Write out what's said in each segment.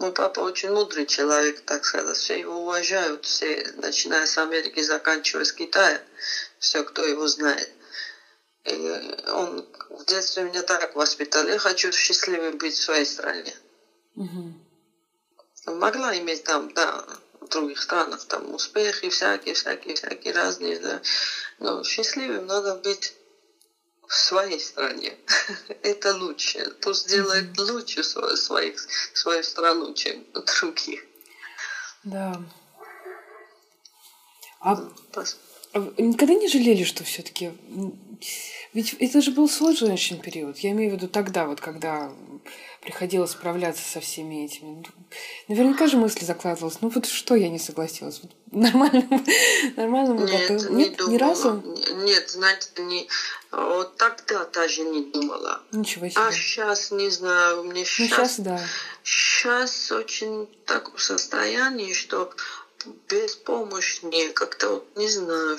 Мой папа очень мудрый человек, так сказать. Все его уважают, все, начиная с Америки, заканчивая с Китая. Все, кто его знает. И он в детстве меня так воспитал. Я хочу счастливым быть в своей стране. Угу. Могла иметь там, да, в других странах там успехи всякие разные, да. Но счастливым надо быть в своей стране. Это лучше. Пусть делает лучше свою страну, чем других. Да. А вы никогда не жалели, что все-таки... Ведь это же был сложный очень период. Я имею в виду тогда, вот когда приходилось справляться со всеми этими. Наверняка же мысль закладывалась. Ну вот что я не согласилась? Вот нормально мы готовы. Не Нет, ни думала. разу? Нет, знаете, вот тогда даже не думала. Ничего себе. А сейчас, не знаю, мне сейчас да. Сейчас очень так в состоянии, что беспомощнее, как-то вот не знаю,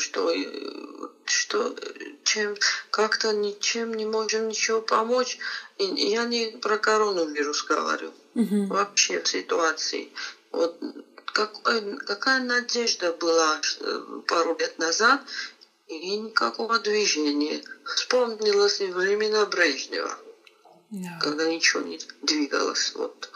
чем как-то ничем не можем ничего помочь. И я не про коронавирус говорю. Вообще в ситуации. Вот какая надежда была пару лет назад, и никакого движения. Вспомнилось и времена Брежнева, когда ничего не двигалось. Вот.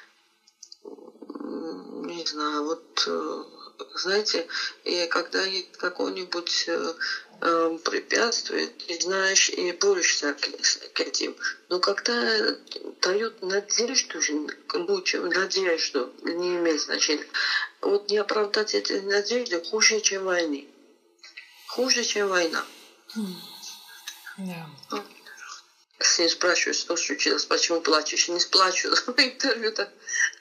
Не знаю, вот, знаете, и когда есть какое-нибудь препятствие, ты знаешь и борешься к этим. Но когда дают надежду, лучше надежду, не имеет значения. Вот не оправдать эти надежды хуже, чем войны. Хуже, чем война. Да. С ним спрашиваю, что случилось, почему плачешь? Не сплачу. Интервью так